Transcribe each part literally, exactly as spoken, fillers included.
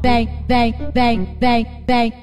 vem, vem, vem, vem, vem.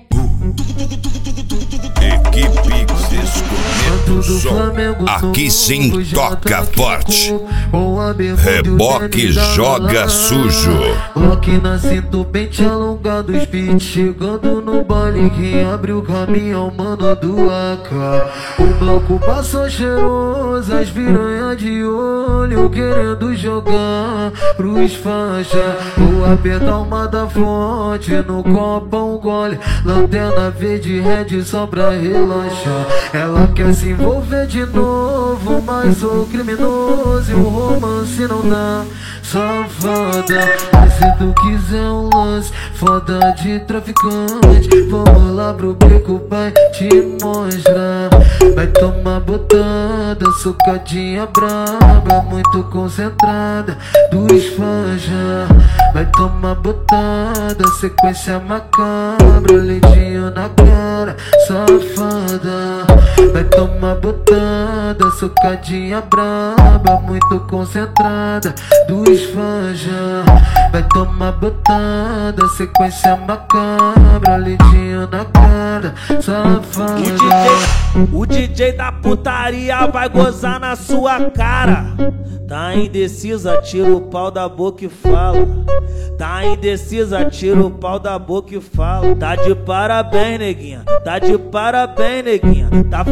Equipe Escometo Som, aqui sim toca forte. Reboque joga sujo. Lock na cinto, pente alongado, speed chegando no baile. Quem abre o caminho, mano do A K. O bloco passou cheiroso, as piranha de olho querendo jogar pros faixa. Vou apertar uma da fonte, no copo um gole, lanterna verde red só pra relaxar. Ela quer se envolver de novo, mas sou criminoso e o romance não dá. Safada, mas se tu quiser um lance foda de traficante, vamos lá pro beco, pai te mostrar. Vai tomar botada, socadinha braba, muito concentrada, dos fãs já. Vai tomar botada, sequência macabra, leitinho na cara, safada. Vai tomar botada, socadinha braba, muito concentrada, dos fãs já. Vai tomar botada, sequência macabra, leitinho na cara, safada. O D J, o D J da putaria vai gozar na sua cara. Tá indecisa, tira o pau da boca e fala. Tá indecisa, tira o pau da boca e fala. Tá de parabéns, neguinha. Tá de parabéns, neguinha. Tá...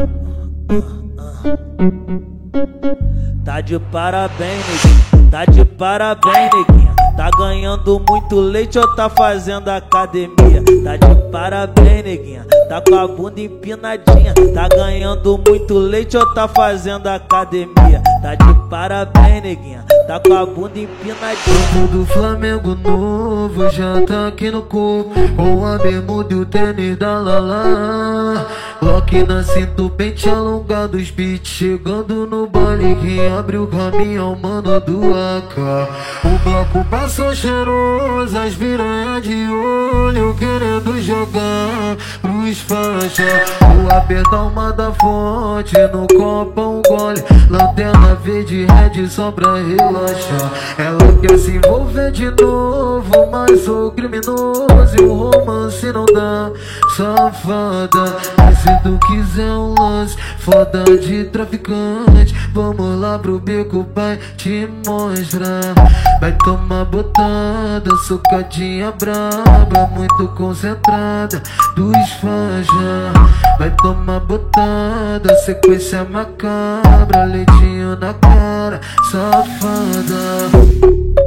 Tá de parabéns, neguinha. Tá de parabéns, neguinha. Tá ganhando muito leite ou tá fazendo academia? Tá de parabéns, neguinha. Tá com a bunda empinadinha. Tá ganhando muito leite ou tá fazendo academia? Tá de parabéns, neguinha. Tá com a bunda empinadinha. Do Flamengo novo já tá aqui no corpo, com a bermuda e o tênis da Lala. Lock na cinto, pente alongado, speed chegando no baile. Quem abre o caminho é o mano do A K. O bloco passou cheiroso, as piranha de olho querendo jogar pros faixa. Vou apertar uma da fonte, no copo um gole, lanterna verde red só pra relaxar. Ela quer se envolver de novo, mas sou criminoso e o romance não dá. Safada, mas se tu quiser um lance foda de traficante, vamos lá pro beco, pai te mostrar. Vai tomar botada, socadinha braba, muito concentrada, dos fãs já. Vai tomar botada, sequência macabra, leitinho na cara, safada.